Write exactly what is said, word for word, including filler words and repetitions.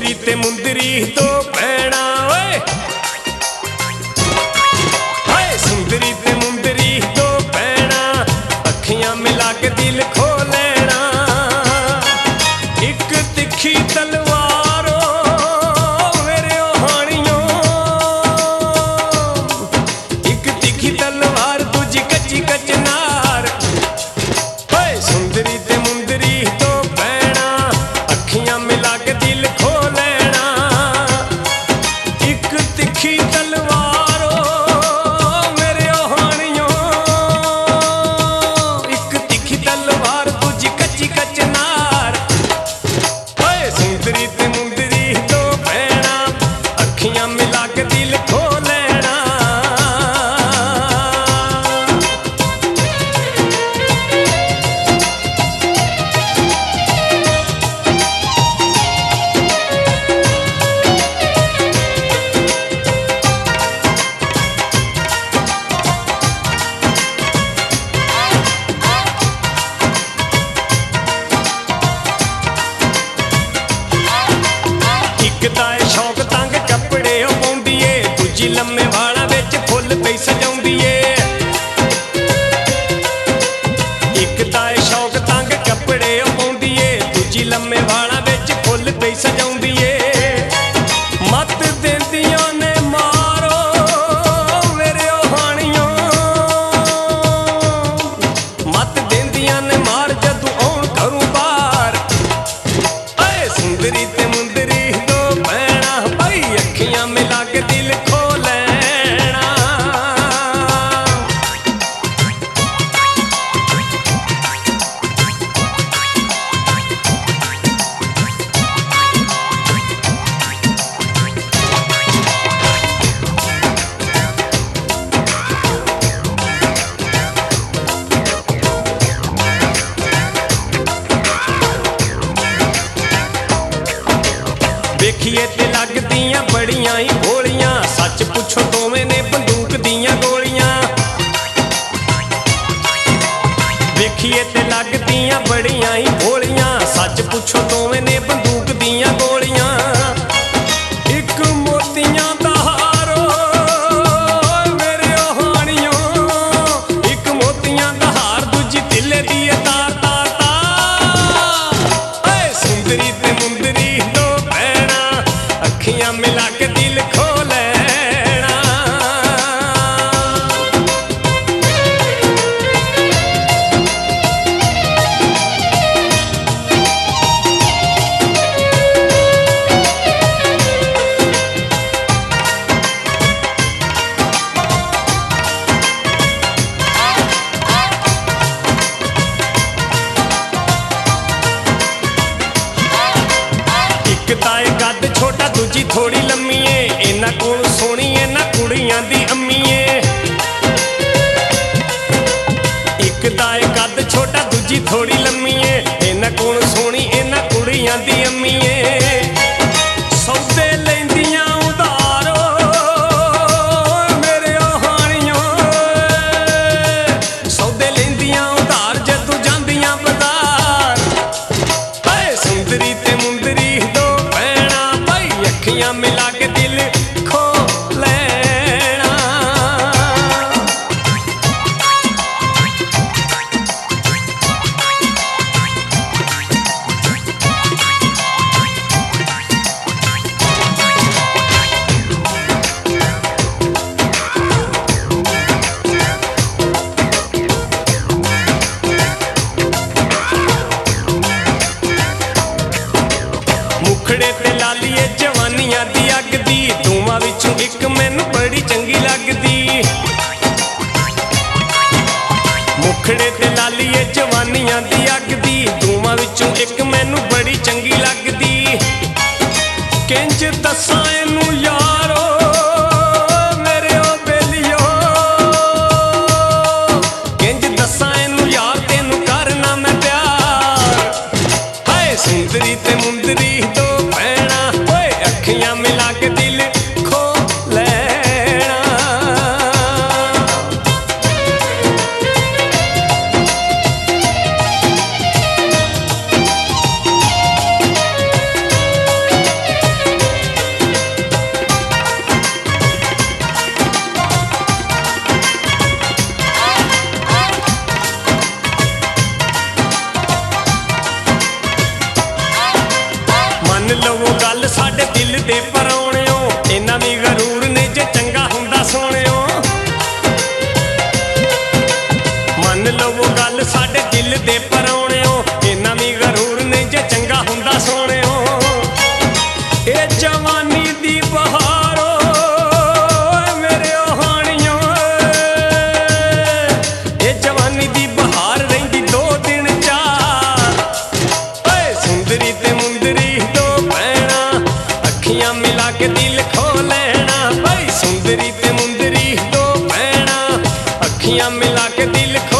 सुंदरी ते मुंदरी दो भैणा ओए हाय सुंदरी ते मुंदरी दो भैणा अखियां मिला के दिल खो लेना एक तिखी तलवार मेरे हानियों एक तिखी तलवार दूजी कच्ची कचनार हाय सुंदरी ते मुंदरी दो भैणा अखियां मिला के दिल खो लेना एक तिखी तलवार मेरे हानियों एक तिखी तलवार दूजी कच्ची कचनार हाय सुंदरी ते मुंदरी दो भैणा अखियां मिला के दिल खो लेना शौक तंग कपड़े पाउंदी ए दूजी लम्मे वाला विच फुल पई सजाउंदी ए इक तां शौक तंग कपड़े पाउंदी ए दूजी लम्मे वाला विच फुल पई सजाउंदी ए मत देंदियां ने मारो मेरे हानियों मत देंदियां ने मार जदू आउण घरों बाहर ऐ सुंदरी ते मुंदरी अखियां मिला के दिल खो लेना देखिए ते लगदियां बड़ियां ही भोलियां सच पुछो दोवें ने बंदूक दियां गोलियां देखिए ते लगदियां बड़ियां ही भोलियां सच पुछो दोवें ने बंदूक दियां गोलियां एक मोतियां दा हार मेरे हानियों एक मोतियां दा हार दूजी तिले दी तार तार तार ऐ सुंदरी ते मुंदरी दो अखियां मिला के दिल खो लेना एक ताए कद छोटा दूजी थोड़ी लम्मी ए इन्ना कोल सोहनी इन्ना कुड़ियां दी अम्मी ए एक ताए कद छोटा दूजी थोड़ी लम्मी ए इन्ना कोल सोहनी इन्ना कुड़ियां दी अम्मी ए सौदे लैंदियां उधार मेरे हानियों सौदे लैंदियां उधार जदू जांदियां बाजार हाय सुंदरी ते मुंदरी दो अखियां मिला के दिल खो लेना मुखड़े ते लालिए जवानियां दी अग दी दोवां विचों एक मैनू बड़ी चंगी लगदी मुखड़े ते लालिए जवानियां दी अग दी दोवां विचों एक मैनू बड़ी चंगी लगदी किंज दस्सां इनू यारो मेरे ओ बेलियो किंज दस्सां इनू यार तेनू करना मैं प्यार हाय सुंदरी ते मुंदरी दो भैणा ओए अखियां मिला के दिल खो लेना ਦੇ ਪਰੌਣਿਓ ਇਹਨਾਂ ਵੀ ਗਰੂਰ ਨੇ ਜੇ ਚੰਗਾ ਹੁੰਦਾ ਸੋਹਣਿਓ ਮੰਨ ਲਵੋ ਗੱਲ ਸਾਡੇ ਦਿਲ ਦੇ ਪਰੌਣਿਓ ਇਹਨਾਂ ਵੀ ਗਰੂਰ ਨੇ ਜੇ ਚੰਗਾ ਹੁੰਦਾ ਸੋਹਣਿਓ ਇਹ ਜਵਾਨੀ ਦੀ ਬਹਾਰੋ ਮੇਰੇ ਹਾਣੀਓ ਇਹ ਜਵਾਨੀ ਦੀ ਬਹਾਰ ਰਹਿੰਦੀ ਦੋ ਦਿਨ ਚਾਰ ਓਏ ਸੁੰਦਰੀ ਤੇ ਮੁੰਦਰੀ ਦੋ ਭੈਣਾਂ ਅੱਖੀਆਂ ਮਿਲਾ ਕੇ ਦਿਲ ਖੋ ਲੈਣਾ ਓਏ ਸੁੰਦਰੀ ਤੇ ਮੁੰਦਰੀ ਦੋ ਭੈਣਾਂ ਅੱਖੀਆਂ ਮਿਲਾ ਕੇ ਦਿਲ ਖੋ